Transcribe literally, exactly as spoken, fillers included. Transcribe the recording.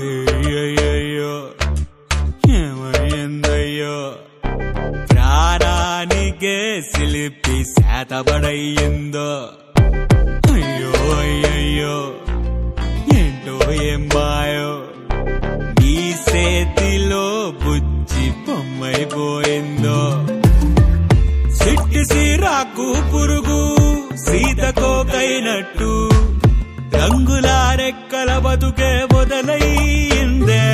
అయ్యయ్యో ఏమయ్యిందయ్యో ప్రాణానికే సిలిపి శాతబడయ్యిందో అయ్యో అయ్యయ్యో ఏంటో ఏం మాయో నీ చేతిలో బుజ్జి బొమ్మైపోయిందో చిట్టి సిరాకు పురుగు సీతకోకైనట్టు రంగుల రెక్కల బతుకే మొదలయ్యిందే